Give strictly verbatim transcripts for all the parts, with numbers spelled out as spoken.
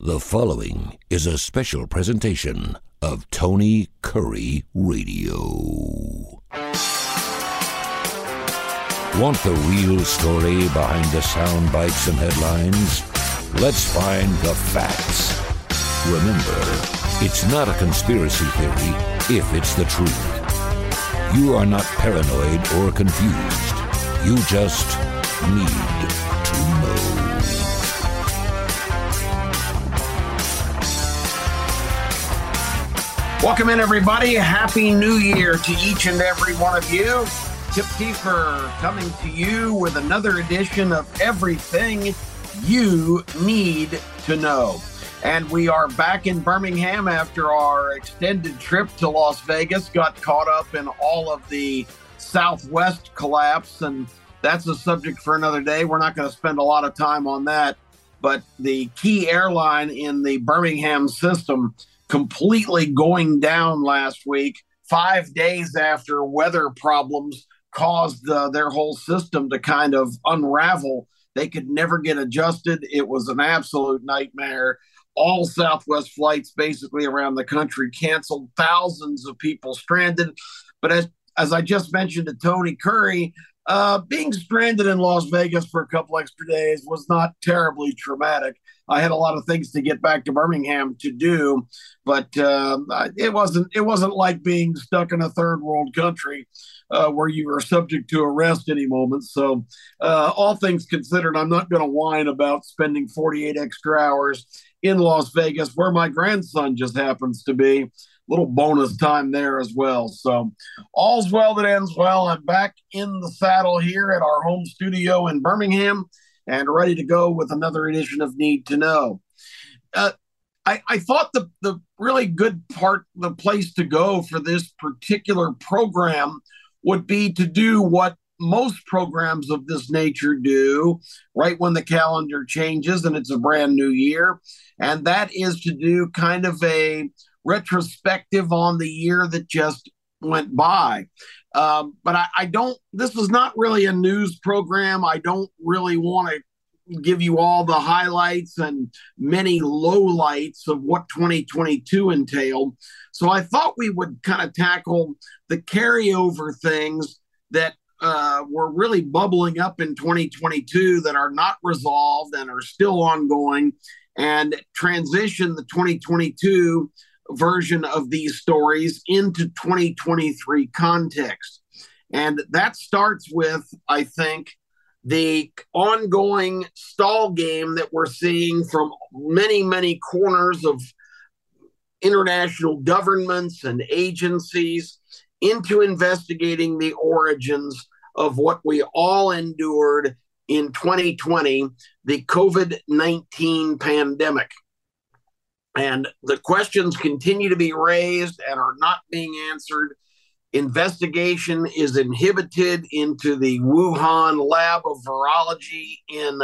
The following is a special presentation of Tony Curry Radio. Want the real story behind the sound bites and headlines? Let's find the facts. Remember, it's not a conspiracy theory if it's the truth. You are not paranoid or confused. You just need to know. Welcome in, everybody. Happy New Year to each and every one of you. Tip Kiefer coming to you with another edition of Everything You Need to Know. And we are back in Birmingham after our extended trip to Las Vegas. Got caught up in all of the Southwest collapse, and that's a subject for another day. We're not going to spend a lot of time on that. But the key airline in the Birmingham system completely going down last week, five days after weather problems caused uh, their whole system to kind of unravel. They could never get adjusted. It was an absolute nightmare. All Southwest flights basically around the country canceled, thousands of people stranded. But as, as I just mentioned to Tony Curry, uh, being stranded in Las Vegas for a couple extra days was not terribly traumatic. I had a lot of things to get back to Birmingham to do, but uh, it wasn't it wasn't like being stuck in a third world country uh, where you are subject to arrest any moment. So uh, all things considered, I'm not going to whine about spending forty-eight extra hours in Las Vegas, where my grandson just happens to be. Little bonus time there as well. So all's well that ends well. I'm back in the saddle here at our home studio in Birmingham and ready to go with another edition of Need to Know. Uh, I, I thought the, the really good part, the place to go for this particular program would be to do what most programs of this nature do right when the calendar changes and it's a brand new year. And that is to do kind of a retrospective on the year that just went by. Um, but I, I don't, this is not really a news program. I don't really want to give you all the highlights and many lowlights of what twenty twenty-two entailed. So I thought we would kind of tackle the carryover things that uh, were really bubbling up in twenty twenty-two that are not resolved and are still ongoing, and transition the twenty twenty-two version of these stories into twenty twenty-three context. And that starts with, I think, the ongoing stall game that we're seeing from many, many corners of international governments and agencies into investigating the origins of what we all endured in twenty twenty, the COVID nineteen pandemic. And the questions continue to be raised and are not being answered. Investigation is inhibited into the Wuhan lab of virology in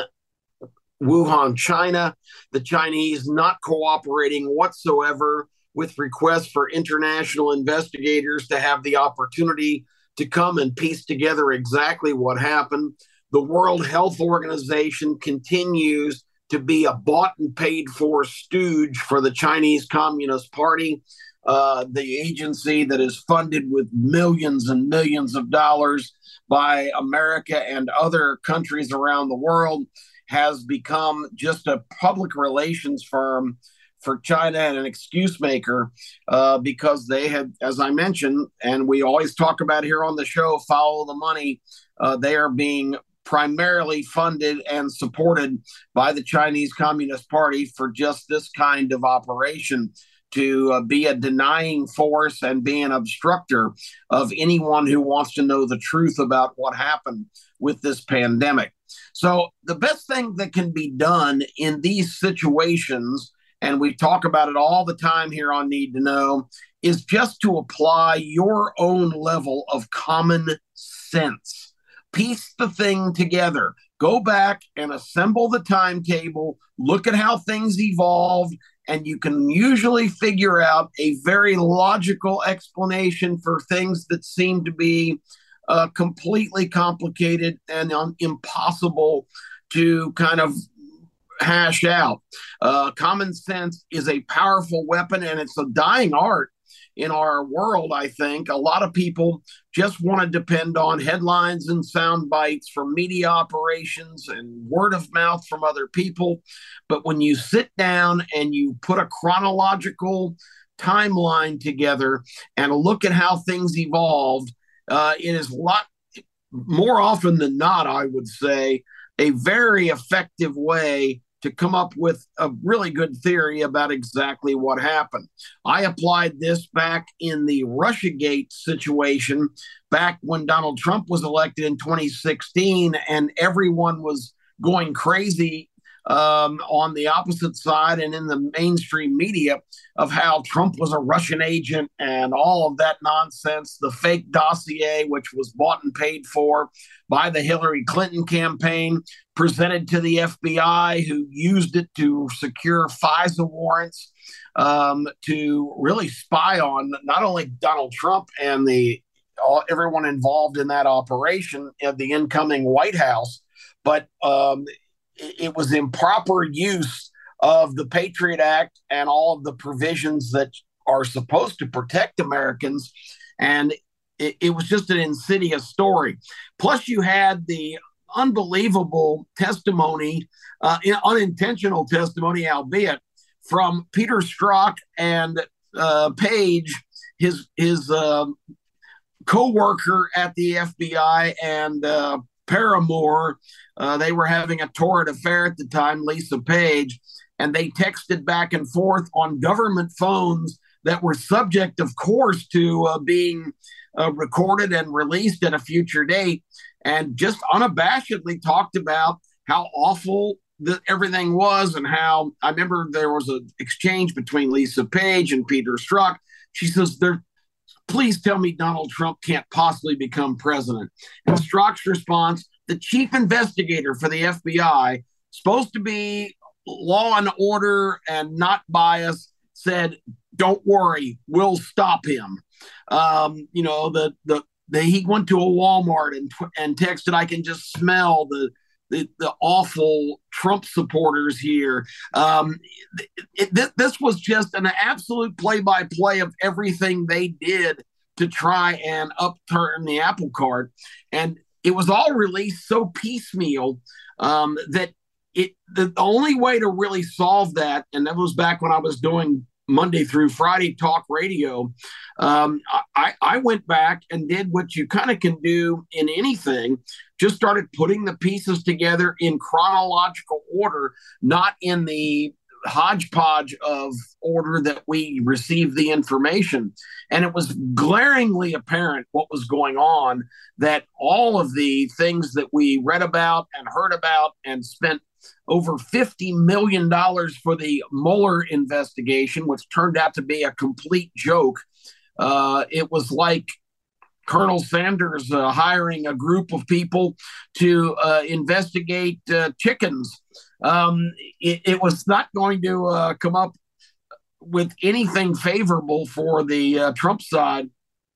Wuhan, China. The Chinese not cooperating whatsoever with requests for international investigators to have the opportunity to come and piece together exactly what happened. The World Health Organization continues to be a bought and paid for stooge for the Chinese Communist Party, uh, the agency that is funded with millions and millions of dollars by America and other countries around the world, has become just a public relations firm for China and an excuse maker uh, because they had, as I mentioned, and we always talk about here on the show, follow the money. Uh, they are being primarily funded and supported by the Chinese Communist Party for just this kind of operation, to uh, be a denying force and be an obstructor of anyone who wants to know the truth about what happened with this pandemic. So the best thing that can be done in these situations, and we talk about it all the time here on Need to Know, is just to apply your own level of common sense. Piece the thing together. Go back and assemble the timetable. Look at how things evolved, and you can usually figure out a very logical explanation for things that seem to be uh, completely complicated and um, impossible to kind of hash out. Uh, common sense is a powerful weapon, and it's a dying art in our world. I think a lot of people just want to depend on headlines and sound bites from media operations and word of mouth from other people. But when you sit down and you put a chronological timeline together and look at how things evolved, uh, it is a lot more often than not, I would say, a very effective way to come up with a really good theory about exactly what happened. I applied this back in the Russiagate situation, back when Donald Trump was elected in twenty sixteen, and everyone was going crazy um, on the opposite side and in the mainstream media of how Trump was a Russian agent and all of that nonsense, the fake dossier, which was bought and paid for by the Hillary Clinton campaign, presented to the F B I, who used it to secure FISA warrants um, to really spy on not only Donald Trump and the all, everyone involved in that operation of the incoming White House, but um, it, it was improper use of the Patriot Act and all of the provisions that are supposed to protect Americans. And it, it was just an insidious story. Plus, you had the unbelievable testimony, uh, unintentional testimony, albeit, from Peter Strzok and uh, Page, his his uh, co-worker at the F B I, and uh, paramour. Uh, they were having a torrid affair at the time, Lisa Page, and they texted back and forth on government phones that were subject, of course, to uh, being uh, recorded and released at a future date, and just unabashedly talked about how awful the, everything was, and how I remember there was an exchange between Lisa Page and Peter Strzok. She says, "There, please tell me Donald Trump can't possibly become president." And Strzok's response, the chief investigator for the F B I, supposed to be law and order and not biased, said, "Don't worry, we'll stop him." Um, you know, the, the the he went to a Walmart and and texted, "I can just smell the the, the awful Trump supporters here." Um, it, it, this was just an absolute play-by-play of everything they did to try and upturn the apple cart, and it was all released so piecemeal um, that it the, the only way to really solve that, and that was back when I was doing Monday through Friday talk radio, um, I, I went back and did what you kind of can do in anything, just started putting the pieces together in chronological order, not in the hodgepodge of order that we received the information. And it was glaringly apparent what was going on, that all of the things that we read about and heard about and spent over fifty million dollars for the Mueller investigation, which turned out to be a complete joke. Uh, it was like Colonel Sanders uh, hiring a group of people to uh, investigate uh, chickens. Um, it, it was not going to uh, come up with anything favorable for the uh, Trump side.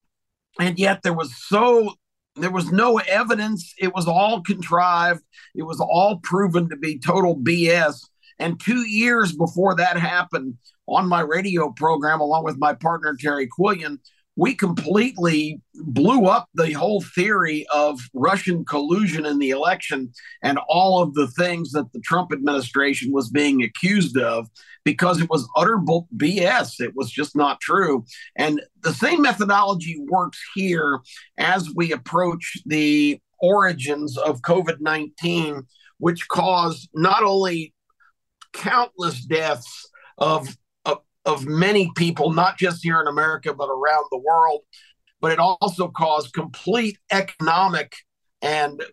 And yet there was so there was no evidence. It was all contrived. It was all proven to be total B S. And two years before that happened, on my radio program, along with my partner, Terry Quillian, we completely blew up the whole theory of Russian collusion in the election and all of the things that the Trump administration was being accused of, because it was utter B S. It was just not true. And the same methodology works here as we approach the origins of COVID nineteen, which caused not only countless deaths of of many people, not just here in America, but around the world. But it also caused complete economic and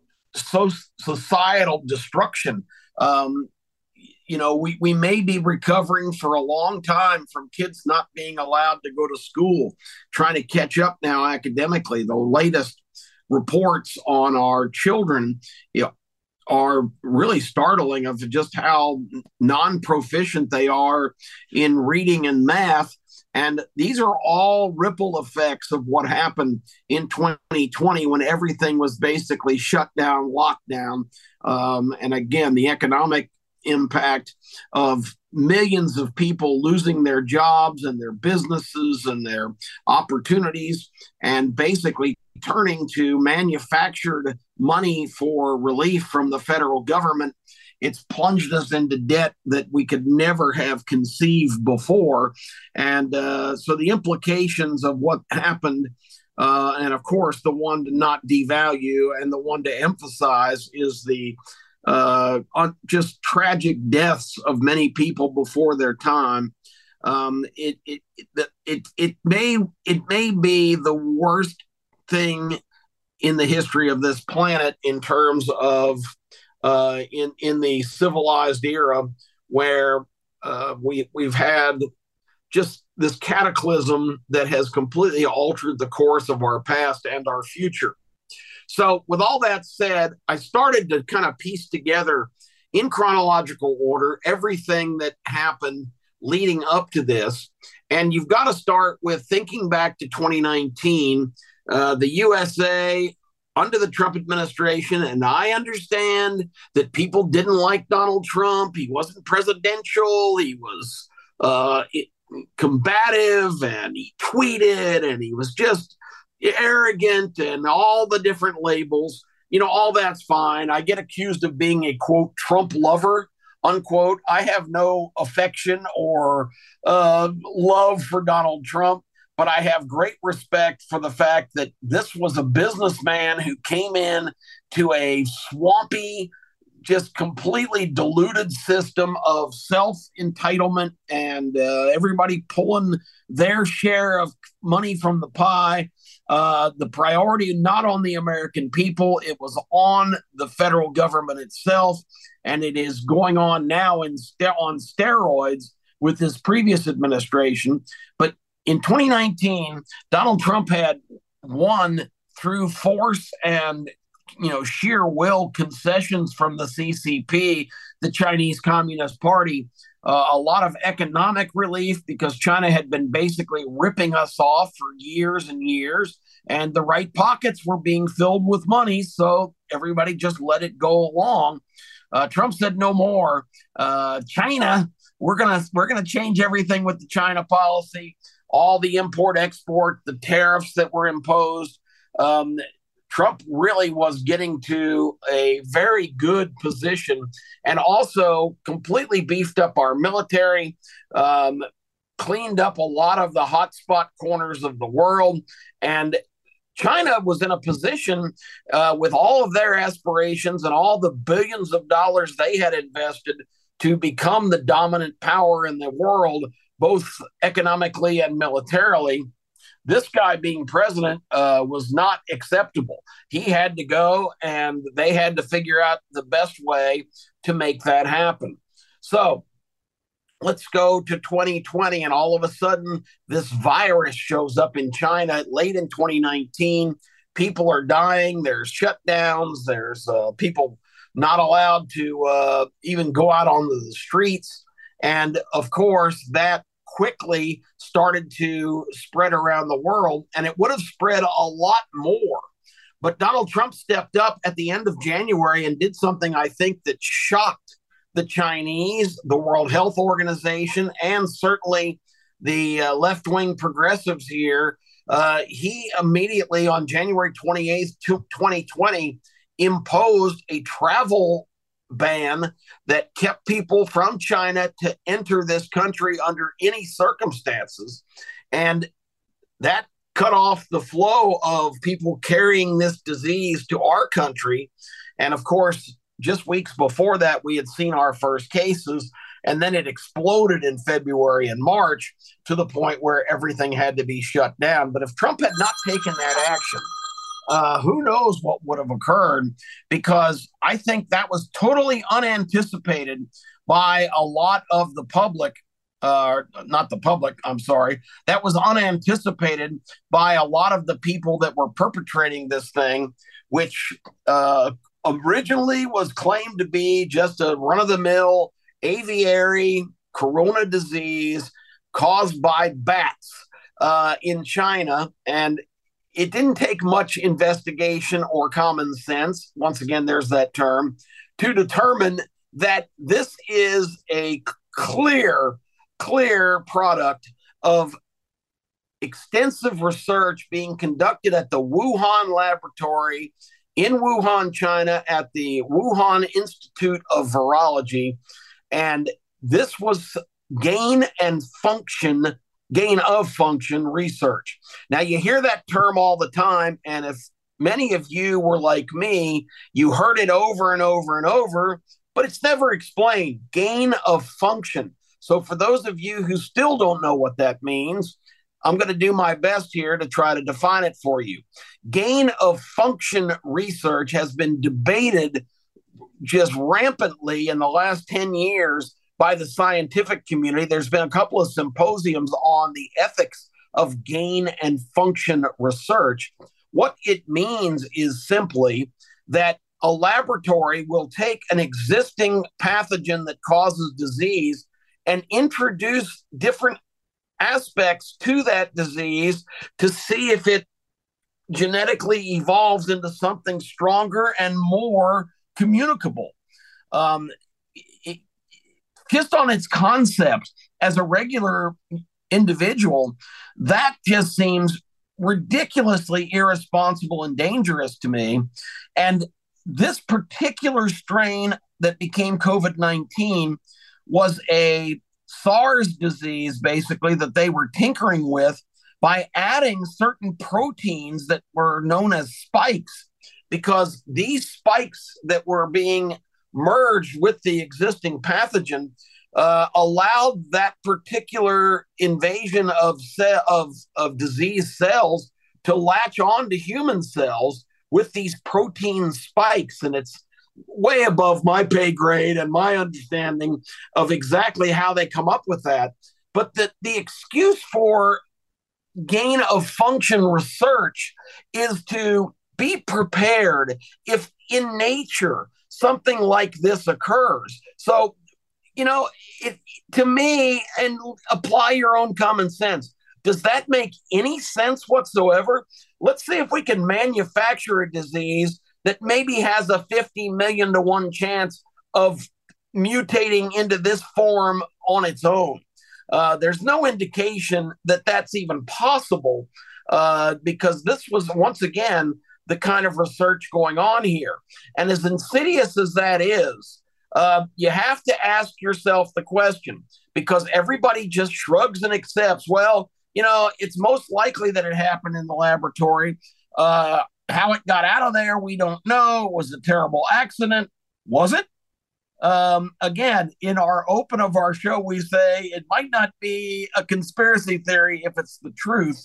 so societal destruction. Um, you know, we, we may be recovering for a long time from kids not being allowed to go to school, trying to catch up now academically. The latest reports on our children, you know, are really startling, of just how non-proficient they are in reading and math. And these are all ripple effects of what happened in twenty twenty, when everything was basically shut down, locked down. Um, and again, the economic impact of millions of people losing their jobs and their businesses and their opportunities, and basically turning to manufactured money for relief from the federal government. It's plunged us into debt that we could never have conceived before. And uh, so the implications of what happened, uh, and of course, the one to not devalue and the one to emphasize is the uh, just tragic deaths of many people before their time. Um, it, it, it, it, it, may, it may be the worst thing in the history of this planet in terms of Uh, in in the civilized era, where uh, we we've had just this cataclysm that has completely altered the course of our past and our future. So, with all that said, I started to kind of piece together in chronological order everything that happened leading up to this, and you've got to start with thinking back to twenty nineteen, uh, the U S A. Under the Trump administration, and I understand that people didn't like Donald Trump. He wasn't presidential. He was uh, combative, and he tweeted, and he was just arrogant, and all the different labels. You know, all that's fine. I get accused of being a, quote, Trump lover, unquote. I have no affection or uh, love for Donald Trump. But I have great respect for the fact that this was a businessman who came in to a swampy, just completely diluted system of self-entitlement and uh, everybody pulling their share of money from the pie. Uh, the priority not on the American people, it was on the federal government itself. And it is going on now in st- on steroids with this previous administration. But in twenty nineteen, Donald Trump had won through force and, you know, sheer will, concessions from the C C P, the Chinese Communist Party, uh, a lot of economic relief because China had been basically ripping us off for years and years, and the right pockets were being filled with money, so everybody just let it go along. Uh, Trump said no more. Uh, China, we're gonna we're gonna change everything with the China policy. All the import, export, the tariffs that were imposed. Um, Trump really was getting to a very good position and also completely beefed up our military, um, cleaned up a lot of the hotspot corners of the world. And China was in a position uh, with all of their aspirations and all the billions of dollars they had invested to become the dominant power in the world, both economically and militarily. This guy being president uh, was not acceptable. He had to go, and they had to figure out the best way to make that happen. So let's go to twenty twenty, and all of a sudden, this virus shows up in China late in twenty nineteen. People are dying. There's shutdowns. There's uh, people not allowed to uh, even go out onto the streets. And of course, that quickly started to spread around the world, and it would have spread a lot more. But Donald Trump stepped up at the end of January and did something I think that shocked the Chinese, the World Health Organization, and certainly the uh, left-wing progressives here. Uh, he immediately on January twenty-eighth, twenty twenty, imposed a travel ban that kept people from China to enter this country under any circumstances. And that cut off the flow of people carrying this disease to our country. And of course, just weeks before that, we had seen our first cases, and then it exploded in February and March to the point where everything had to be shut down. But if Trump had not taken that action, Uh, who knows what would have occurred, because I think that was totally unanticipated by a lot of the public, uh, not the public, I'm sorry. That was unanticipated by a lot of the people that were perpetrating this thing, which uh, originally was claimed to be just a run-of-the-mill aviary corona disease caused by bats uh, in China. And it didn't take much investigation or common sense, once again, there's that term, to determine that this is a clear, clear product of extensive research being conducted at the Wuhan laboratory in Wuhan, China, at the Wuhan Institute of Virology. And this was gain and function, gain of function research. Now, you hear that term all the time, and if many of you were like me, you heard it over and over and over, but it's never explained. Gain of function. So for those of you who still don't know what that means, I'm going to do my best here to try to define it for you. Gain of function research has been debated just rampantly in the last ten years by the scientific community. There's been a couple of symposiums on the ethics of gain and function research. What it means is simply that a laboratory will take an existing pathogen that causes disease and introduce different aspects to that disease to see if it genetically evolves into something stronger and more communicable. Um, it, just on its concept, as a regular individual, that just seems ridiculously irresponsible and dangerous to me. And this particular strain that became COVID nineteen was a SARS disease, basically, that they were tinkering with by adding certain proteins that were known as spikes, because these spikes that were being merged with the existing pathogen uh, allowed that particular invasion of, ce- of, of disease cells to latch on to human cells with these protein spikes. And it's way above my pay grade and my understanding of exactly how they come up with that. But the, the excuse for gain of function research is to be prepared if in nature something like this occurs. So, you know, it, to me, and apply your own common sense, does that make any sense whatsoever? Let's see if we can manufacture a disease that maybe has a fifty million to one chance of mutating into this form on its own. Uh, there's no indication that that's even possible uh, because this was, once again, the kind of research going on here. And as insidious as that is, uh, you have to ask yourself the question, because everybody just shrugs and accepts, well, you know, it's most likely that it happened in the laboratory. Uh, how it got out of there, we don't know. It was a terrible accident. Was it? Um, again, in our open of our show, we say it might not be a conspiracy theory if it's the truth.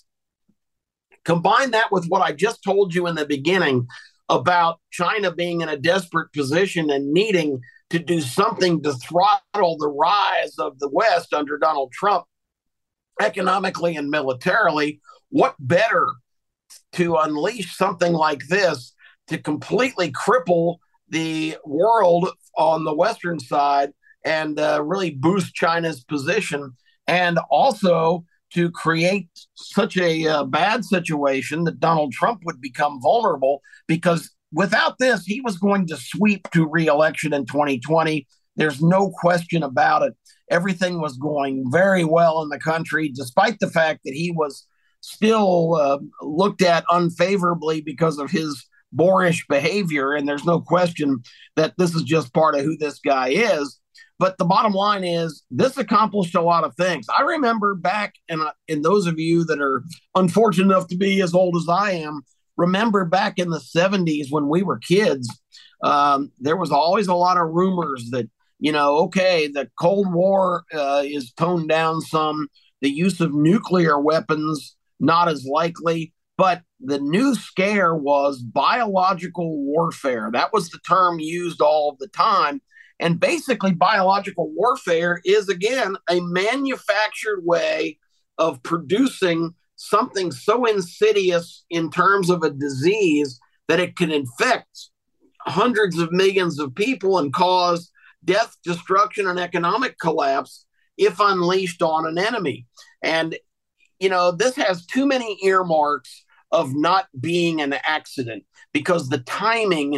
Combine that with what I just told you in the beginning about China being in a desperate position and needing to do something to throttle the rise of the West under Donald Trump, economically and militarily. What better to unleash something like this to completely cripple the world on the Western side and uh, really boost China's position, and also to create such a uh, bad situation that Donald Trump would become vulnerable, because without this, he was going to sweep to re-election in twenty twenty. There's no question about it. Everything was going very well in the country, despite the fact that he was still uh, looked at unfavorably because of his boorish behavior. And there's no question that this is just part of who this guy is. But the bottom line is this accomplished a lot of things. I remember back, and in those of you that are unfortunate enough to be as old as I am, remember back in the seventies when we were kids, um, there was always a lot of rumors that, you know, okay, the Cold War uh, is toned down some, the use of nuclear weapons not as likely, but the new scare was biological warfare. That was the term used all of the time. And basically, biological warfare is, again, a manufactured way of producing something so insidious in terms of a disease that it can infect hundreds of millions of people and cause death, destruction, and economic collapse if unleashed on an enemy. And, you know, this has too many earmarks of not being an accident, because the timing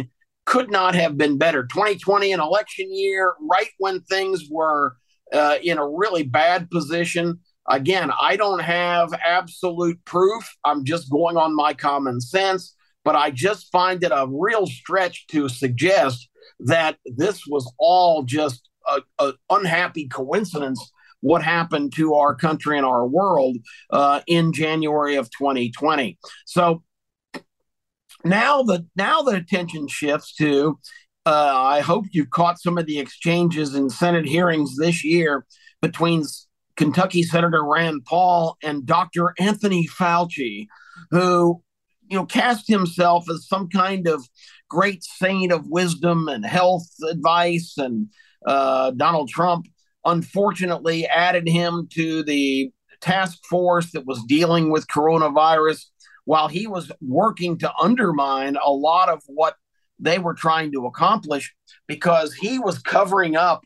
could not have been better. twenty twenty, an election year, right when things were uh, in a really bad position. Again, I don't have absolute proof. I'm just going on my common sense, but I just find it a real stretch to suggest that this was all just an unhappy coincidence, what happened to our country and our world uh, in January of twenty twenty. So now the now the attention shifts to, uh, I hope you've caught some of the exchanges in Senate hearings this year between Kentucky Senator Rand Paul and Doctor Anthony Fauci, who, you know, cast himself as some kind of great saint of wisdom and health advice. And uh, Donald Trump, unfortunately, added him to the task force that was dealing with coronavirus while he was working to undermine a lot of what they were trying to accomplish, because he was covering up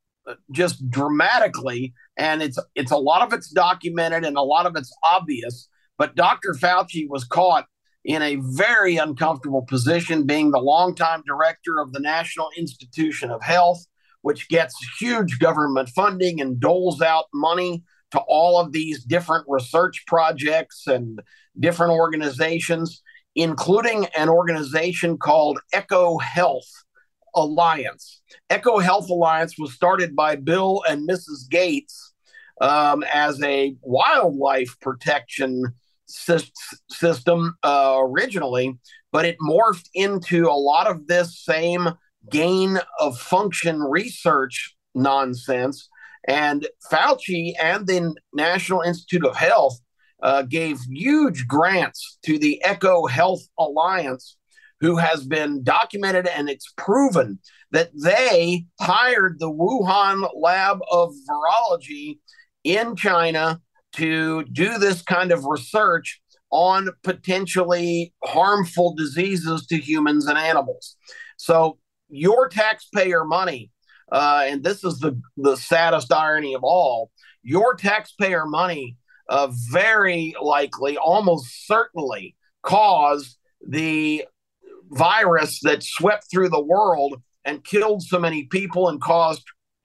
just dramatically. And it's it's a lot of it's documented and a lot of it's obvious. But Doctor Fauci was caught in a very uncomfortable position, being the longtime director of the National Institute of Health, which gets huge government funding and doles out money to all of these different research projects and different organizations, including an organization called EcoHealth Alliance. EcoHealth Alliance was started by Bill and Missus Gates um, as a wildlife protection sy- system uh, originally, but it morphed into a lot of this same gain of function research nonsense. And Fauci and the National Institute of Health uh, gave huge grants to the EcoHealth Alliance, who has been documented, and it's proven that they hired the Wuhan lab of virology in China to do this kind of research on potentially harmful diseases to humans and animals. So your taxpayer money, uh, and this is the, the saddest irony of all, your taxpayer money uh, very likely, almost certainly, caused the virus that swept through the world and killed so many people and caused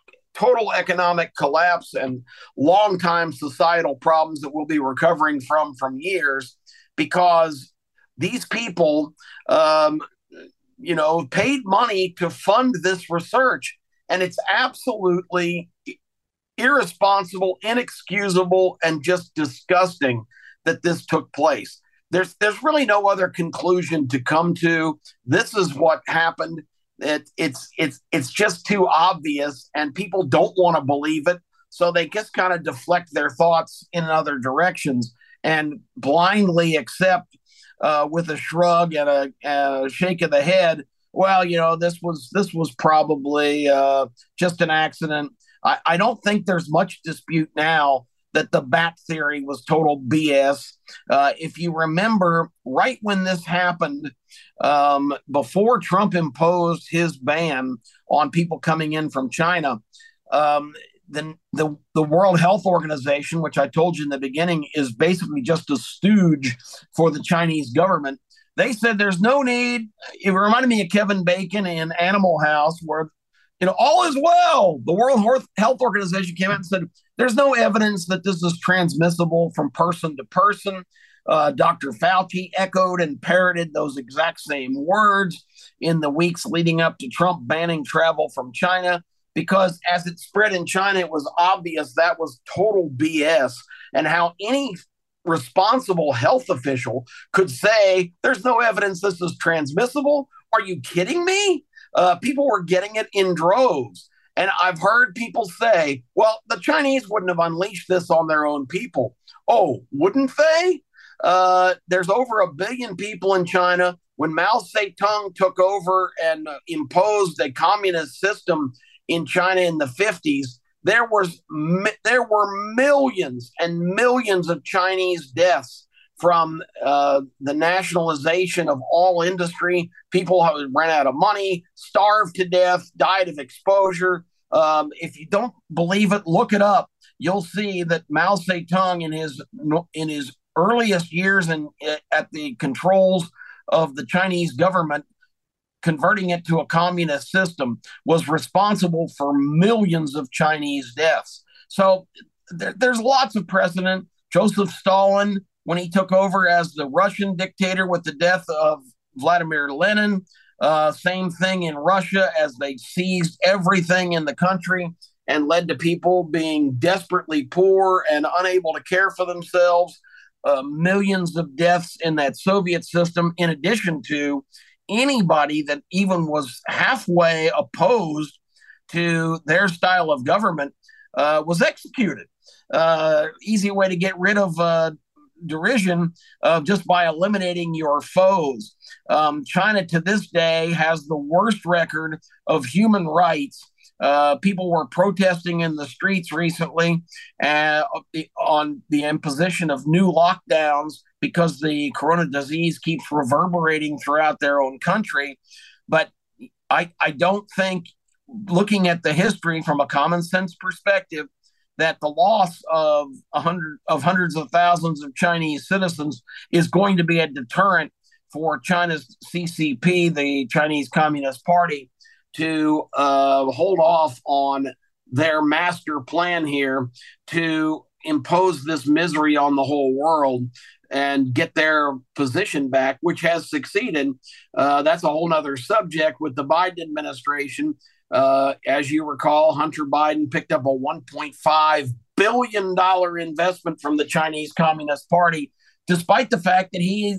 total economic collapse and long-time societal problems that we'll be recovering from from years, because these people, um, you know, paid money to fund this research. And it's absolutely irresponsible, inexcusable, and just disgusting that this took place. There's there's really no other conclusion to come to. This is what happened. It, it's it's it's just too obvious, and people don't want to believe it, so they just kind of deflect their thoughts in other directions and blindly accept uh, with a shrug and a, and a shake of the head. Well, you know, this was this was probably uh, just an accident. I, I don't think there's much dispute now that the bat theory was total B S. Uh, if you remember, right when this happened, um, before Trump imposed his ban on people coming in from China, um, the, the, the World Health Organization, which I told you in the beginning, is basically just a stooge for the Chinese government. They said there's no need. It reminded me of Kevin Bacon in Animal House, where, you know, all is well. The World Health Organization came out and said, there's no evidence that this is transmissible from person to person. Uh, Doctor Fauci echoed and parroted those exact same words in the weeks leading up to Trump banning travel from China, because as it spread in China, it was obvious that was total B S, and how any responsible health official could say, there's no evidence this is transmissible. Are you kidding me? Uh, people were getting it in droves. And I've heard people say, well, the Chinese wouldn't have unleashed this on their own people. Oh, wouldn't they? Uh, there's over a billion people in China. When Mao Zedong took over and uh, imposed a communist system in China in the fifties, there was there were millions and millions of Chinese deaths from uh, the nationalization of all industry. People ran out of money, starved to death, died of exposure. Um, if you don't believe it, look it up. You'll see that Mao Zedong, in his in his earliest years and at the controls of the Chinese government, converting it to a communist system, was responsible for millions of Chinese deaths. So there, there's lots of precedent. Joseph Stalin, when he took over as the Russian dictator with the death of Vladimir Lenin, uh, same thing in Russia as they seized everything in the country and led to people being desperately poor and unable to care for themselves. Uh, millions of deaths in that Soviet system, in addition to anybody that even was halfway opposed to their style of government uh, was executed. Uh, easy way to get rid of uh, derision uh, just by eliminating your foes. Um, China to this day has the worst record of human rights. Uh, people were protesting in the streets recently uh, on the imposition of new lockdowns because the corona disease keeps reverberating throughout their own country. But I, I don't think, looking at the history from a common sense perspective, that the loss of a hundred of hundreds of thousands of Chinese citizens is going to be a deterrent for China's C C P, the Chinese Communist Party, to uh, hold off on their master plan here to impose this misery on the whole world and get their position back, which has succeeded. Uh, that's a whole nother subject with the Biden administration. Uh, as you recall, Hunter Biden picked up a one point five billion dollars investment from the Chinese Communist Party, despite the fact that he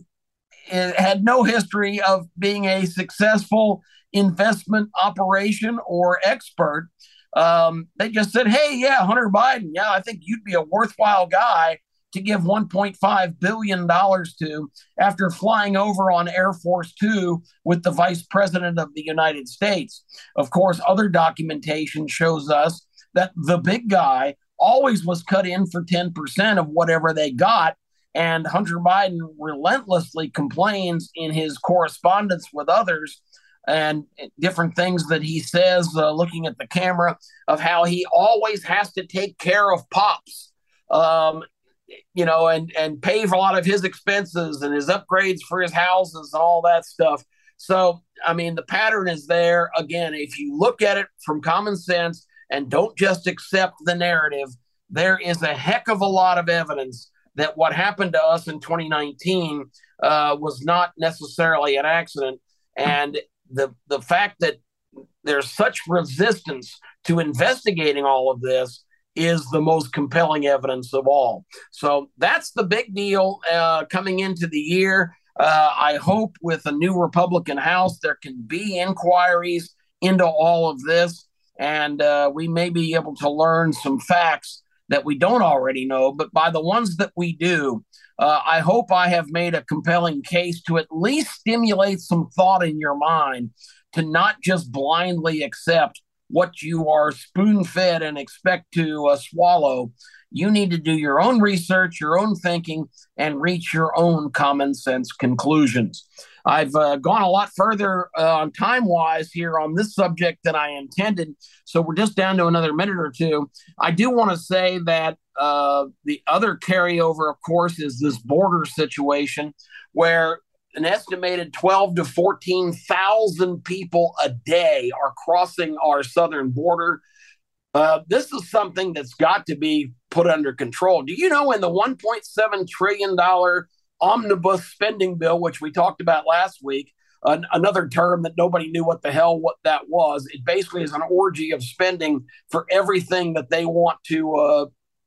had no history of being a successful investment operation or expert. Um, they just said, hey, yeah, Hunter Biden, yeah, I think you'd be a worthwhile guy to give one point five billion dollars to, after flying over on Air Force Two with the Vice President of the United States. Of course, other documentation shows us that the big guy always was cut in for ten percent of whatever they got. And Hunter Biden relentlessly complains in his correspondence with others and different things that he says, uh, looking at the camera, of how he always has to take care of Pops. Um, you know, and, and pay for a lot of his expenses and his upgrades for his houses and all that stuff. So, I mean, the pattern is there. Again, if you look at it from common sense and don't just accept the narrative, there is a heck of a lot of evidence that what happened to us in twenty nineteen uh, was not necessarily an accident. And the the fact that there's such resistance to investigating all of this is the most compelling evidence of all. So that's the big deal uh, coming into the year. Uh, I hope with a new Republican House, there can be inquiries into all of this, and uh, we may be able to learn some facts that we don't already know. But by the ones that we do, uh, I hope I have made a compelling case to at least stimulate some thought in your mind to not just blindly accept what you are spoon-fed and expect to uh, swallow. You need to do your own research, your own thinking, and reach your own common sense conclusions. I've uh, gone a lot further uh, time-wise here on this subject than I intended, so we're just down to another minute or two. I do want to say that uh, the other carryover, of course, is this border situation where an estimated twelve to fourteen thousand people a day are crossing our southern border. Uh, this is something that's got to be put under control. Do you know, in the one point seven trillion dollars omnibus spending bill, which we talked about last week, an, another term that nobody knew what the hell what that was, it basically is an orgy of spending for everything that they want to uh,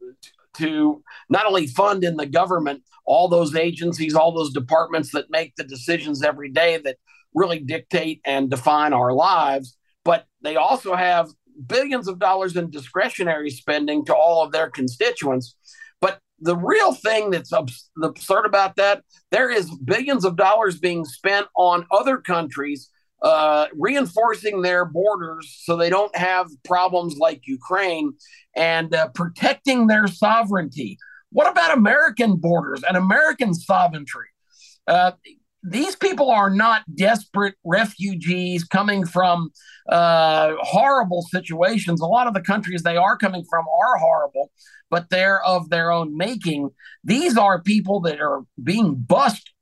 to not only fund in the government, all those agencies, all those departments that make the decisions every day that really dictate and define our lives, but they also have billions of dollars in discretionary spending to all of their constituents. But the real thing that's abs- absurd about that, there is billions of dollars being spent on other countries, uh, reinforcing their borders so they don't have problems like Ukraine, and uh, protecting their sovereignty. What about American borders and American sovereignty? Uh, these people are not desperate refugees coming from uh, horrible situations. A lot of the countries they are coming from are horrible, but they're of their own making. These are people that are being bussed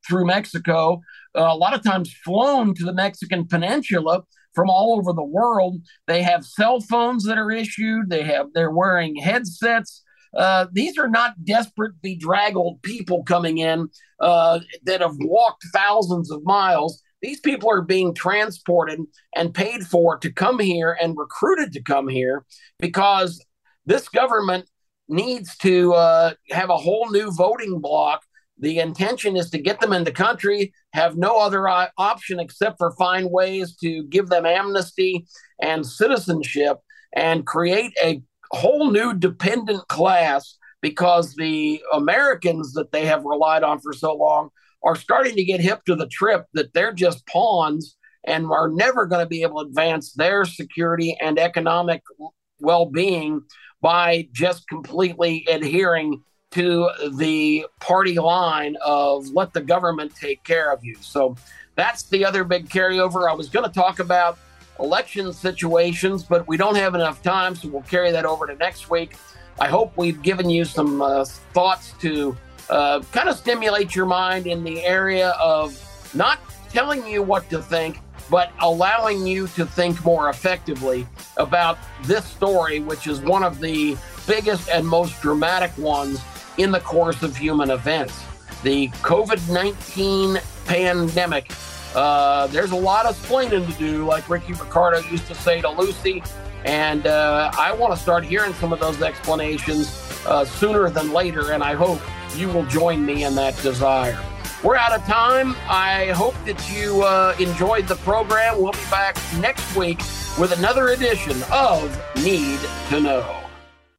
through Mexico, uh, a lot of times flown to the Mexican peninsula from all over the world. They have cell phones that are issued. They have, they're wearing headsets. Uh, these are not desperate, bedraggled people coming in uh, that have walked thousands of miles. These people are being transported and paid for to come here and recruited to come here because this government needs to uh, have a whole new voting bloc. The intention is to get them in the country, have no other uh, option except for find ways to give them amnesty and citizenship and create a whole new dependent class, because the Americans that they have relied on for so long are starting to get hip to the trip that they're just pawns and are never going to be able to advance their security and economic well-being by just completely adhering to the party line of let the government take care of you. So that's the other big carryover. I was going to talk about election situations, but we don't have enough time, so we'll carry that over to next week. I hope we've given you some uh, thoughts to uh, kind of stimulate your mind in the area of not telling you what to think, but allowing you to think more effectively about this story, which is one of the biggest and most dramatic ones in the course of human events. The COVID nineteen pandemic. Uh, there's a lot of explaining to do, like Ricky Ricardo used to say to Lucy, and uh, I want to start hearing some of those explanations uh, sooner than later, and I hope you will join me in that desire. We're out of time. I hope that you uh, enjoyed the program. We'll be back next week with another edition of Need to Know.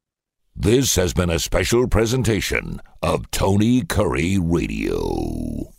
This has been a special presentation of Tony Curry Radio.